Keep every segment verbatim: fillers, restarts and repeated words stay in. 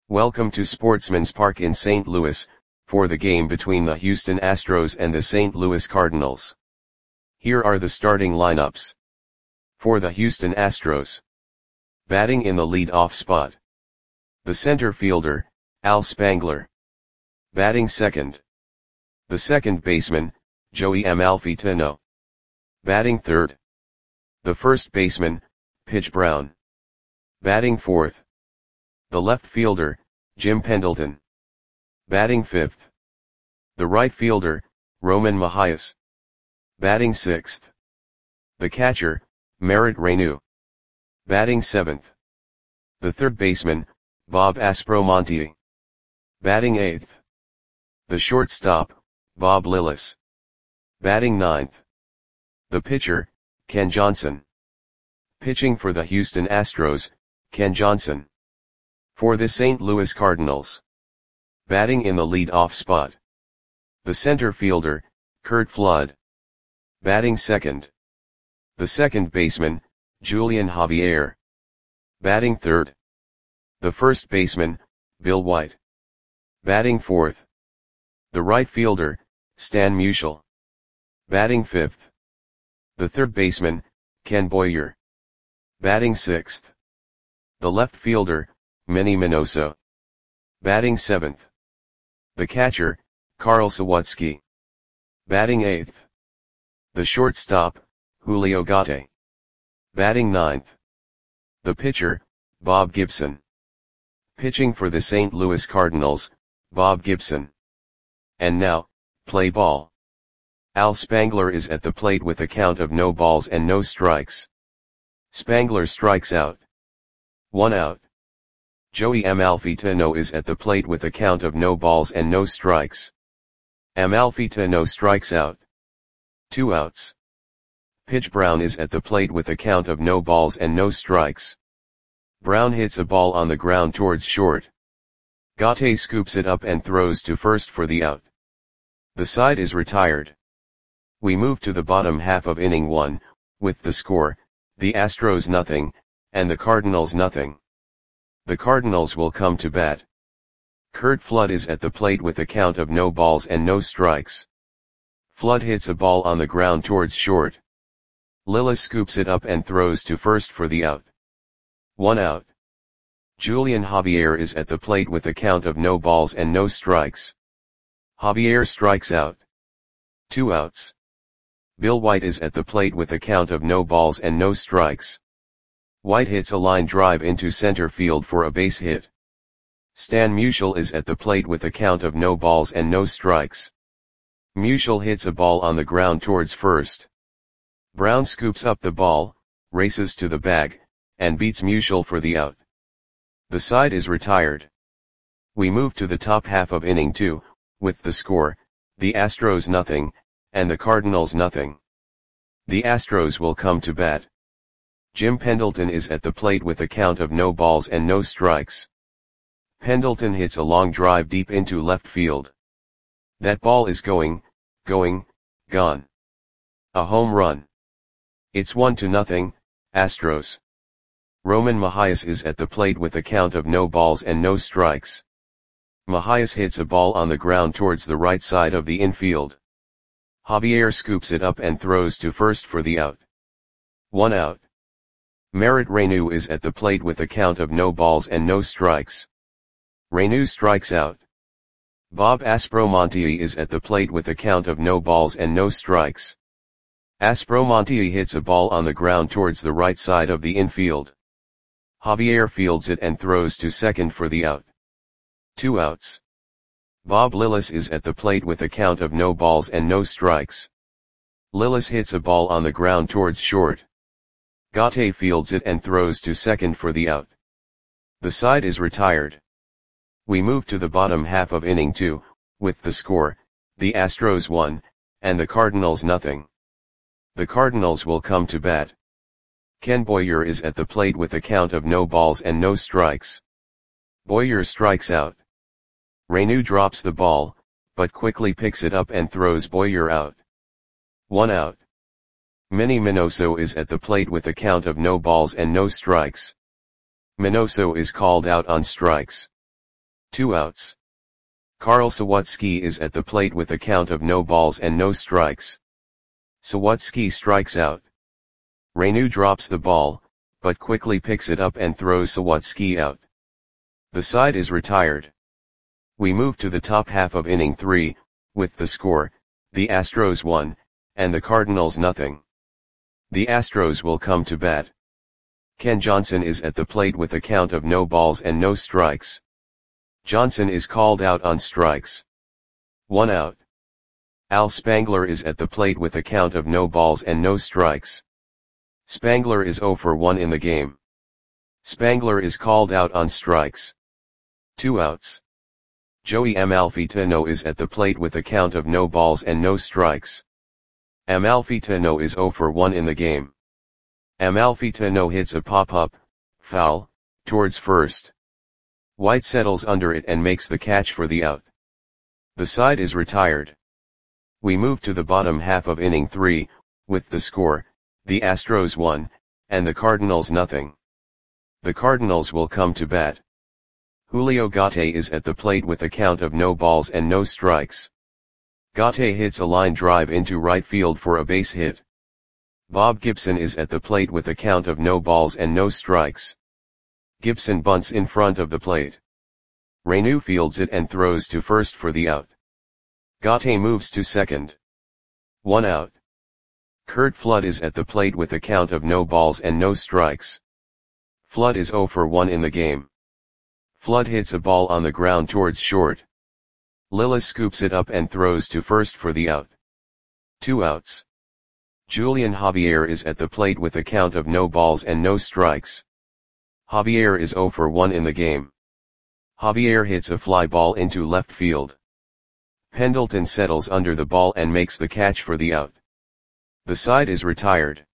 Welcome to Sportsman's Park in Saint Louis, for the game between the Houston Astros and the Saint Louis Cardinals. Here are the starting lineups. For the Houston Astros. Batting in the lead-off spot. The center fielder, Al Spangler. Batting second. The second baseman, Joey Amalfitano. Batting third. The first baseman, Pitch Brown. Batting fourth. The left fielder, Jim Pendleton. Batting fifth. The right fielder, Roman Mahias. Batting sixth. The catcher, Merritt Reyneau. Batting seventh. The third baseman, Bob Aspromonte. Batting eighth. The shortstop, Bob Lillis. Batting ninth. The pitcher, Ken Johnson. Pitching for the Houston Astros, Ken Johnson. For the Saint Louis Cardinals. Batting in the lead-off spot. The center fielder, Curt Flood. Batting second. The second baseman, Julian Javier. Batting third. The first baseman, Bill White. Batting fourth. The right fielder, Stan Musial. Batting fifth. The third baseman, Ken Boyer. Batting sixth. The left fielder, Manny Minoso. Batting seventh. The catcher, Carl Sawatsky. Batting eighth. The shortstop, Julio Gate. Batting ninth. The pitcher, Bob Gibson. Pitching for the Saint Louis Cardinals, Bob Gibson. And now, play ball. Al Spangler is at the plate with a count of no balls and no strikes. Spangler strikes out. One out. Joey Amalfitano is at the plate with a count of no balls and no strikes. Amalfitano strikes out. Two outs. Pitch Brown is at the plate with a count of no balls and no strikes. Brown hits a ball on the ground towards short. Gate scoops it up and throws to first for the out. The side is retired. We move to the bottom half of inning one, with the score, the Astros nothing, and the Cardinals nothing. The Cardinals will come to bat. Curt Flood is at the plate with a count of no balls and no strikes. Flood hits a ball on the ground towards short. Lillis scoops it up and throws to first for the out. One out. Julian Javier is at the plate with a count of no balls and no strikes. Javier strikes out. Two outs. Bill White is at the plate with a count of no balls and no strikes. White hits a line drive into center field for a base hit. Stan Musial is at the plate with a count of no balls and no strikes. Musial hits a ball on the ground towards first. Brown scoops up the ball, races to the bag, and beats Musial for the out. The side is retired. We move to the top half of inning two, with the score, the Astros nothing, and the Cardinals nothing. The Astros will come to bat. Jim Pendleton is at the plate with a count of no balls and no strikes. Pendleton hits a long drive deep into left field. That ball is going, going, gone. A home run. It's one to nothing, Astros. Roman Mahias is at the plate with a count of no balls and no strikes. Mahias hits a ball on the ground towards the right side of the infield. Javier scoops it up and throws to first for the out. One out. Merritt Reyneau is at the plate with a count of no balls and no strikes. Reyneau strikes out. Bob Aspromonte is at the plate with a count of no balls and no strikes. Aspromonte hits a ball on the ground towards the right side of the infield. Javier fields it and throws to second for the out. Two outs. Bob Lillis is at the plate with a count of no balls and no strikes. Lillis hits a ball on the ground towards short. Gate fields it and throws to second for the out. The side is retired. We move to the bottom half of inning two, with the score, the Astros one, and the Cardinals nothing. The Cardinals will come to bat. Ken Boyer is at the plate with a count of no balls and no strikes. Boyer strikes out. Reyneau drops the ball, but quickly picks it up and throws Boyer out. One out. Manny Minoso is at the plate with a count of no balls and no strikes. Minoso is called out on strikes. Two outs. Carl Sawatsky is at the plate with a count of no balls and no strikes. Sawatsky strikes out. Renu drops the ball, but quickly picks it up and throws Sawatsky out. The side is retired. We move to the top half of inning three, with the score, the Astros one, and the Cardinals nothing. The Astros will come to bat. Ken Johnson is at the plate with a count of no balls and no strikes. Johnson is called out on strikes. One out. Al Spangler is at the plate with a count of no balls and no strikes. Spangler is zero for one in the game. Spangler is called out on strikes. Two outs. Joey Amalfitano is at the plate with a count of no balls and no strikes. Amalfitano is zero for one in the game. Amalfitano hits a pop-up, foul, towards first. White settles under it and makes the catch for the out. The side is retired. We move to the bottom half of inning three, with the score, the Astros one, and the Cardinals nothing. The Cardinals will come to bat. Julio Gate is at the plate with a count of no balls and no strikes. Gate hits a line drive into right field for a base hit. Bob Gibson is at the plate with a count of no balls and no strikes. Gibson bunts in front of the plate. Renu fields it and throws to first for the out. Gate moves to second. One out. Curt Flood is at the plate with a count of no balls and no strikes. Flood is zero for one in the game. Flood hits a ball on the ground towards short. Lillis scoops it up and throws to first for the out. Two outs. Julian Javier is at the plate with a count of no balls and no strikes. Javier is zero for one in the game. Javier hits a fly ball into left field. Pendleton settles under the ball and makes the catch for the out. The side is retired.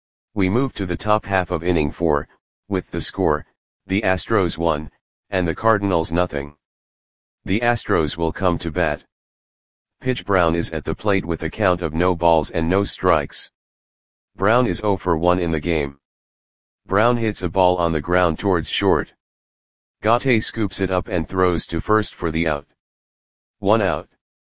We move to the top half of inning four, with the score, the Astros one, and the Cardinals nothing. The Astros will come to bat. Pitch Brown is at the plate with a count of no balls and no strikes. Brown is zero for one in the game. Brown hits a ball on the ground towards short. Gate scoops it up and throws to first for the out. One out.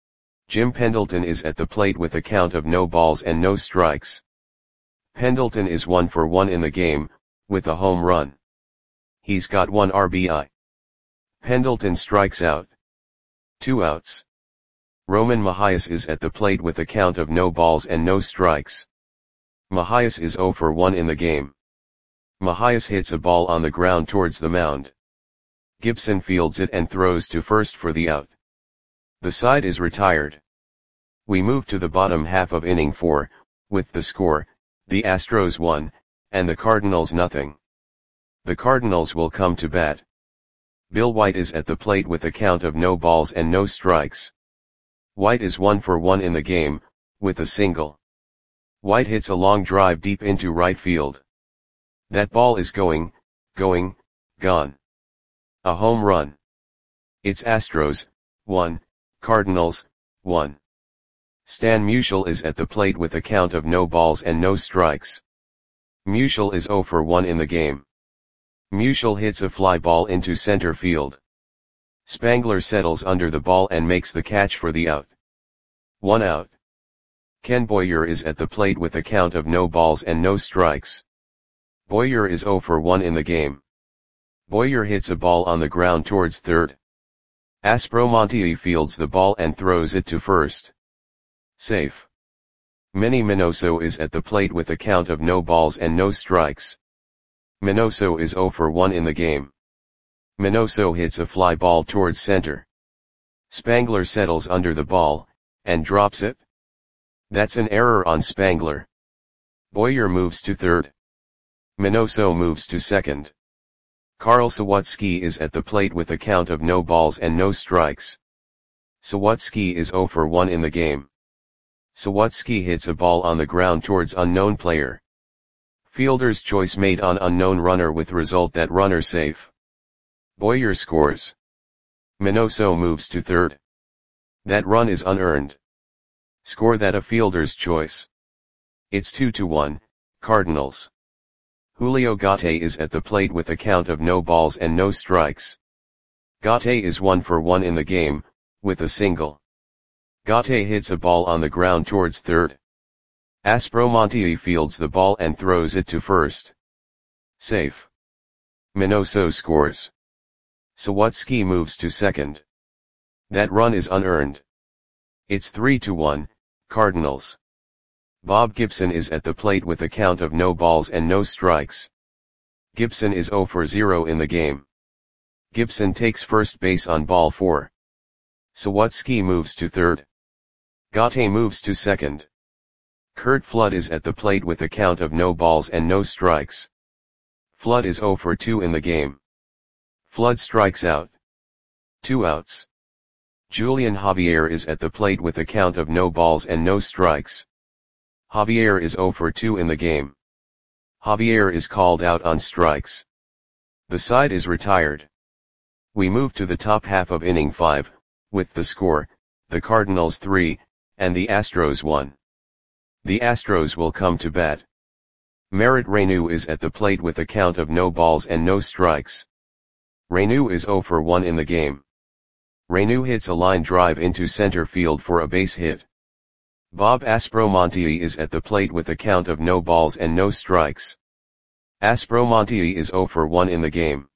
Jim Pendleton is at the plate with a count of no balls and no strikes. Pendleton is one for one in the game, with a home run. He's got one R B I. Pendleton strikes out. Two outs. Roman Mahias is at the plate with a count of no balls and no strikes. Mahias is zero for one in the game. Mahias hits a ball on the ground towards the mound. Gibson fields it and throws to first for the out. The side is retired. We move to the bottom half of inning four, with the score, the Astros one, and the Cardinals nothing. The Cardinals will come to bat. Bill White is at the plate with a count of no balls and no strikes. White is one for one in the game, with a single. White hits a long drive deep into right field. That ball is going, going, gone. A home run. It's Astros, one, Cardinals, one. Stan Musial is at the plate with a count of no balls and no strikes. Musial is zero for one in the game. Musial hits a fly ball into center field. Spangler settles under the ball and makes the catch for the out. One out. Ken Boyer is at the plate with a count of no balls and no strikes. Boyer is zero for one in the game. Boyer hits a ball on the ground towards third. Aspromonte fields the ball and throws it to first. Safe. Manny Minoso is at the plate with a count of no balls and no strikes. Minoso is zero for one in the game. Minoso hits a fly ball towards center. Spangler settles under the ball, and drops it. That's an error on Spangler. Boyer moves to third. Minoso moves to second. Carl Sawatsky is at the plate with a count of no balls and no strikes. Sawatsky is zero for one in the game. Sawatsky hits a ball on the ground towards unknown player. Fielder's choice made on unknown runner with result that runner safe. Boyer scores. Minoso moves to third. That run is unearned. Score that a fielder's choice. It's two to one, Cardinals. Julio Gate is at the plate with a count of no balls and no strikes. Gate is one for one in the game, with a single. Gate hits a ball on the ground towards third. Aspromonte fields the ball and throws it to first. Safe. Minoso scores. Sawatsky moves to second. That run is unearned. It's three to one, Cardinals. Bob Gibson is at the plate with a count of no balls and no strikes. Gibson is zero for zero in the game. Gibson takes first base on ball four. Sawatsky moves to third. Gate moves to second. Curt Flood is at the plate with a count of no balls and no strikes. Flood is zero for two in the game. Flood strikes out. Two outs. Julian Javier is at the plate with a count of no balls and no strikes. Javier is zero for two in the game. Javier is called out on strikes. The side is retired. We move to the top half of inning five, with the score, the Cardinals three, and the Astros one. The Astros will come to bat. Merritt Reyneau is at the plate with a count of no balls and no strikes. Reyneau is zero for one in the game. Reyneau hits a line drive into center field for a base hit. Bob Aspromonte is at the plate with a count of no balls and no strikes. Aspromonte is zero for one in the game.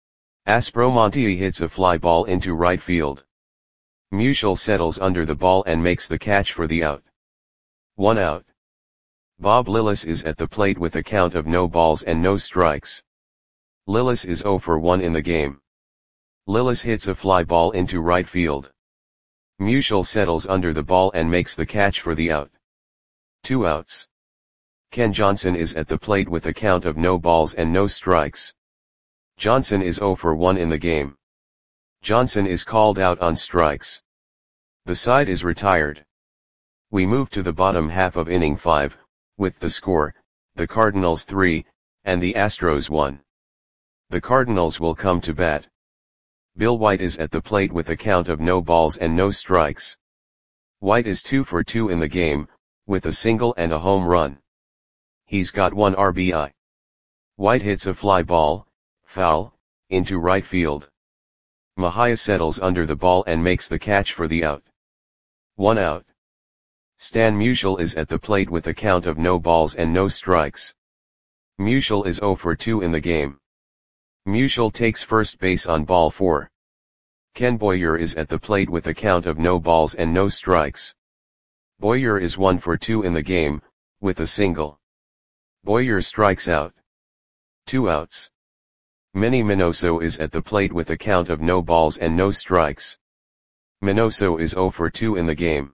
Aspromonte hits a fly ball into right field. Musial settles under the ball and makes the catch for the out. One out. Bob Lillis is at the plate with a count of no balls and no strikes. Lillis is zero for one in the game. Lillis hits a fly ball into right field. Musial settles under the ball and makes the catch for the out. Two outs. Ken Johnson is at the plate with a count of no balls and no strikes. Johnson is zero for one in the game. Johnson is called out on strikes. The side is retired. We move to the bottom half of inning five, with the score, the Cardinals three, and the Astros one. The Cardinals will come to bat. Bill White is at the plate with a count of no balls and no strikes. White is two for two in the game, with a single and a home run. He's got one R B I. White hits a fly ball, foul, into right field. Mejia settles under the ball and makes the catch for the out. One out. Stan Musial is at the plate with a count of no balls and no strikes. Musial is zero for two in the game. Musial takes first base on ball four. Ken Boyer is at the plate with a count of no balls and no strikes. Boyer is one for two in the game, with a single. Boyer strikes out. Two outs. Manny Minoso is at the plate with a count of no balls and no strikes. Minoso is zero for two in the game.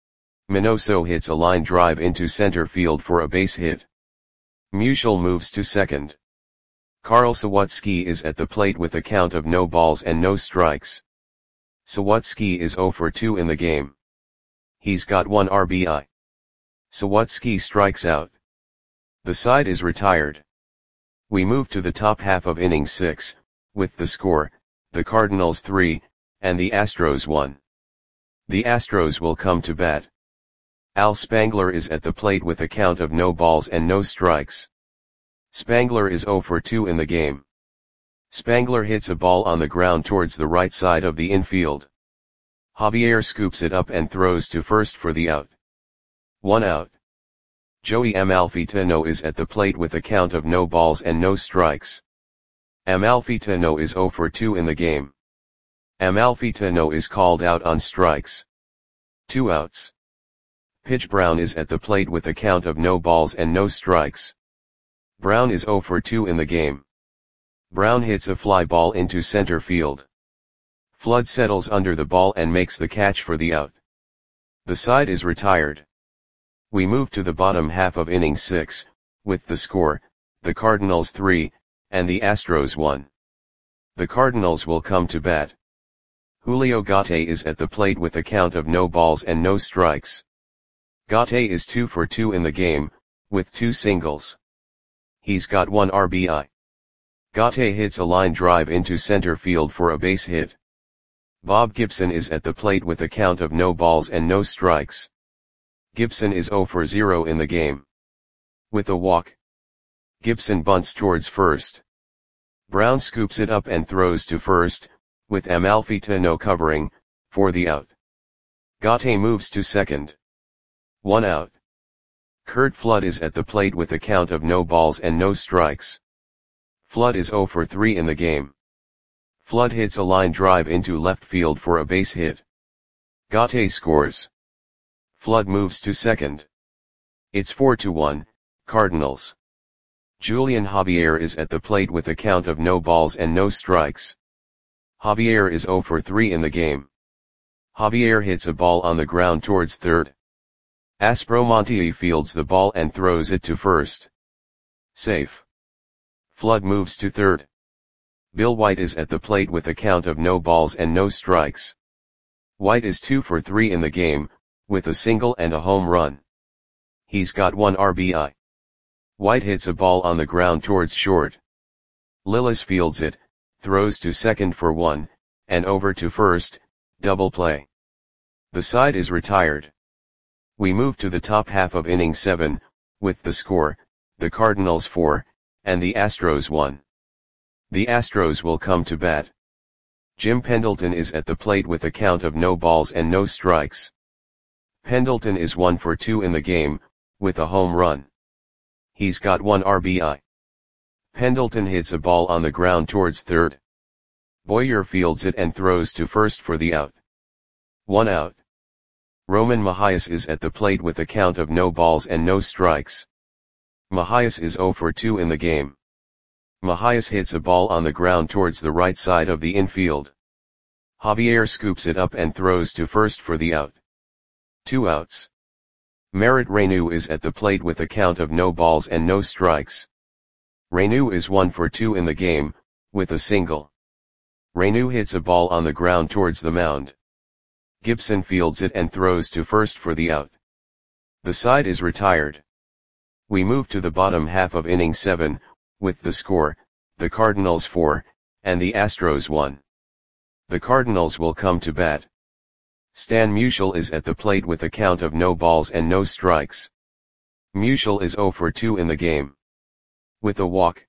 Minoso hits a line drive into center field for a base hit. Musial moves to second. Carl Sawatsky is at the plate with a count of no balls and no strikes. Sawatsky is zero for two in the game. He's got one R B I. Sawatsky strikes out. The side is retired. We move to the top half of inning six, with the score, the Cardinals three, and the Astros one. The Astros will come to bat. Al Spangler is at the plate with a count of no balls and no strikes. Spangler is zero for two in the game. Spangler hits a ball on the ground towards the right side of the infield. Javier scoops it up and throws to first for the out. One out. Joey Amalfitano is at the plate with a count of no balls and no strikes. Amalfitano is zero for two in the game. Amalfitano is called out on strikes. Two outs. Pitch Brown is at the plate with a count of no balls and no strikes. Brown is zero for two in the game. Brown hits a fly ball into center field. Flood settles under the ball and makes the catch for the out. The side is retired. We move to the bottom half of inning six, with the score, the Cardinals three, and the Astros one. The Cardinals will come to bat. Julio Gate is at the plate with a count of no balls and no strikes. Gate is two for two in the game, with two singles. He's got one R B I. Gate hits a line drive into center field for a base hit. Bob Gibson is at the plate with a count of no balls and no strikes. Gibson is zero for zero in the game. With a walk. Gibson bunts towards first. Brown scoops it up and throws to first, with Amalfitano covering, for the out. Gate moves to second. One out. Curt Flood is at the plate with a count of no balls and no strikes. Flood is zero for three in the game. Flood hits a line drive into left field for a base hit. Gate scores. Flood moves to second. It's four to one, Cardinals. Julian Javier is at the plate with a count of no balls and no strikes. Javier is zero for three in the game. Javier hits a ball on the ground towards third. Aspromonte fields the ball and throws it to first. Safe. Flood moves to third. Bill White is at the plate with a count of no balls and no strikes. White is two for three in the game, with a single and a home run. He's got one R B I. White hits a ball on the ground towards short. Lillis fields it, throws to second for one, and over to first, double play. The side is retired. We move to the top half of inning seven, with the score, the Cardinals four, and the Astros one. The Astros will come to bat. Jim Pendleton is at the plate with a count of no balls and no strikes. Pendleton is one for two in the game, with a home run. He's got one R B I. Pendleton hits a ball on the ground towards third. Boyer fields it and throws to first for the out. One out. Roman Mahias is at the plate with a count of no balls and no strikes. Mahias is zero for two in the game. Mahias hits a ball on the ground towards the right side of the infield. Javier scoops it up and throws to first for the out. Two outs. Merritt Reyneau is at the plate with a count of no balls and no strikes. Reyneau is one for two in the game, with a single. Reyneau hits a ball on the ground towards the mound. Gibson fields it and throws to first for the out. The side is retired. We move to the bottom half of inning seven, with the score, the Cardinals four, and the Astros one. The Cardinals will come to bat. Stan Musial is at the plate with a count of no balls and no strikes. Musial is zero for two in the game. With a walk.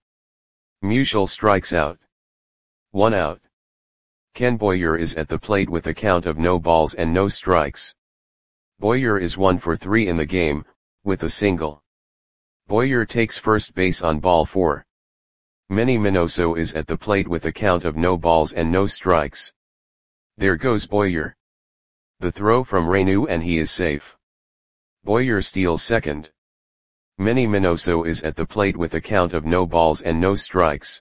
Musial strikes out. One out. Ken Boyer is at the plate with a count of no balls and no strikes. Boyer is one for three in the game, with a single. Boyer takes first base on ball four. Manny Minoso is at the plate with a count of no balls and no strikes. There goes Boyer. The throw from Reyneau and he is safe. Boyer steals second. Manny Minoso is at the plate with a count of no balls and no strikes.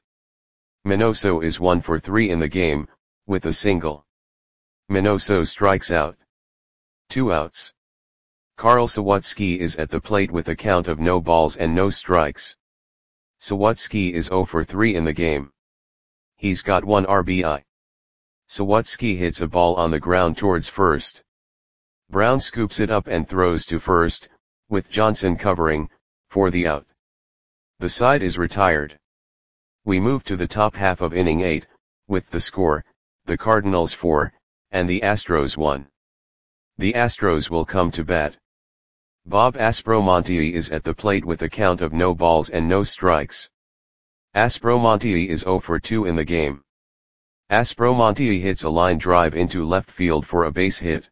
Minoso is one for three in the game, with a single. Minoso strikes out. Two outs. Carl Sawatsky is at the plate with a count of no balls and no strikes. Sawatsky is zero for three in the game. He's got one R B I. Sawatsky hits a ball on the ground towards first. Brown scoops it up and throws to first, with Johnson covering, for the out. The side is retired. We move to the top half of inning eight, with the score, the Cardinals four, and the Astros one. The Astros will come to bat. Bob Aspromonte is at the plate with a count of no balls and no strikes. Aspromonte is zero for two in the game. Aspromonte hits a line drive into left field for a base hit.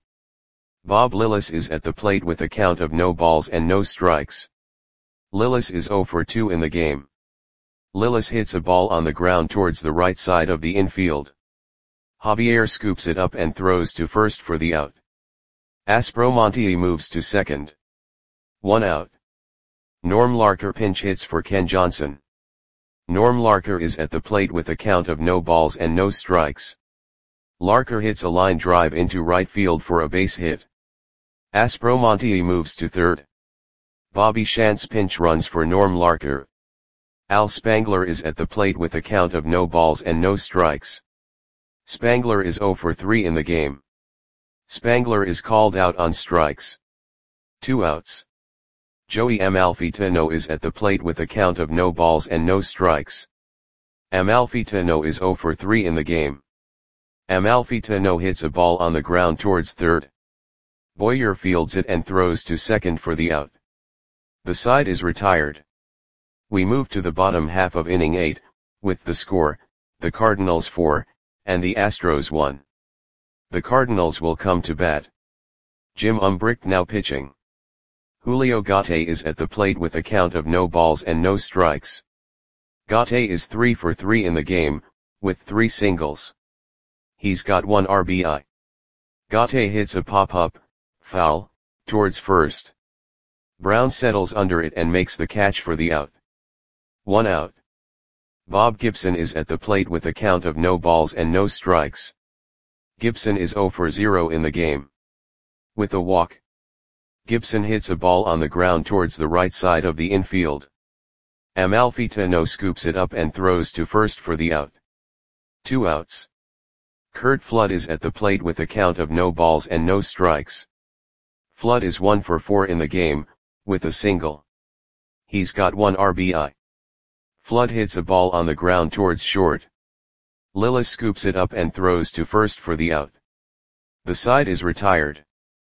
Bob Lillis is at the plate with a count of no balls and no strikes. Lillis is zero for two in the game. Lillis hits a ball on the ground towards the right side of the infield. Javier scoops it up and throws to first for the out. Aspromonte moves to second. One out. Norm Larker pinch hits for Ken Johnson. Norm Larker is at the plate with a count of no balls and no strikes. Larker hits a line drive into right field for a base hit. Aspromonte moves to third. Bobby Shantz pinch runs for Norm Larker. Al Spangler is at the plate with a count of no balls and no strikes. Spangler is zero for three in the game. Spangler is called out on strikes. Two outs. Joey Amalfitano is at the plate with a count of no balls and no strikes. Amalfitano is zero for three in the game. Amalfitano hits a ball on the ground towards third. Boyer fields it and throws to second for the out. The side is retired. We move to the bottom half of inning eight, with the score, the Cardinals four, and the Astros one. The Cardinals will come to bat. Jim Umbricht now pitching. Julio Gate is at the plate with a count of no balls and no strikes. Gate is three for three in the game, with three singles. He's got one R B I. Gate hits a pop-up, foul, towards first. Brown settles under it and makes the catch for the out. One out. Bob Gibson is at the plate with a count of no balls and no strikes. Gibson is zero for zero in the game. With a walk, Gibson hits a ball on the ground towards the right side of the infield. Amalfitano scoops it up and throws to first for the out. Two outs. Curt Flood is at the plate with a count of no balls and no strikes. Flood is one for four in the game, with a single. He's got one R B I. Flood hits a ball on the ground towards short. Lillis scoops it up and throws to first for the out. The side is retired.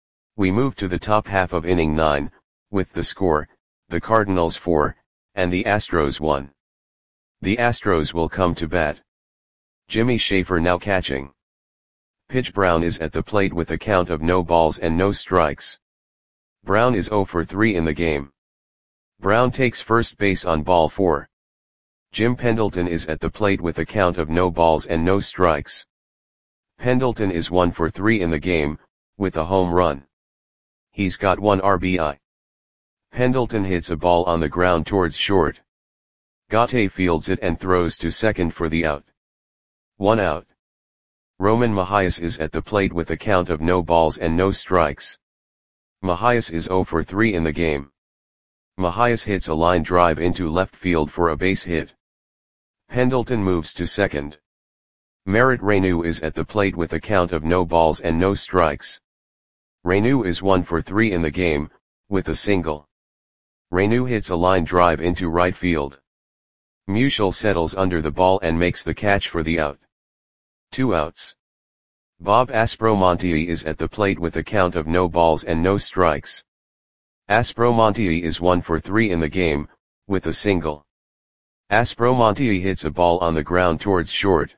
We move to the top half of inning nine, with the score, the Cardinals four, and the Astros one. The Astros will come to bat. Jimmy Schaefer now catching. Pitch Brown is at the plate with a count of no balls and no strikes. Brown is zero for three in the game. Brown takes first base on ball four. Jim Pendleton is at the plate with a count of no balls and no strikes. Pendleton is one for three in the game, with a home run. He's got one R B I. Pendleton hits a ball on the ground towards short. Gate fields it and throws to second for the out. One out. Roman Mahias is at the plate with a count of no balls and no strikes. Mahias is zero for three in the game. Mahias hits a line drive into left field for a base hit. Pendleton moves to second. Merritt Reyneau is at the plate with a count of no balls and no strikes. Reyneau is one for three in the game, with a single. Reyneau hits a line drive into right field. Musial settles under the ball and makes the catch for the out. Two outs. Bob Aspromonte is at the plate with a count of no balls and no strikes. Aspromonte is one for three in the game, with a single. Aspromonte hits a ball on the ground towards short.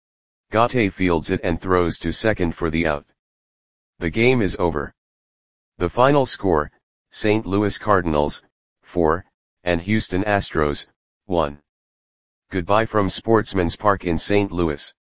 Gate fields it and throws to second for the out. The game is over. The final score, Saint Louis Cardinals, four, and Houston Astros, one. Goodbye from Sportsman's Park in Saint Louis.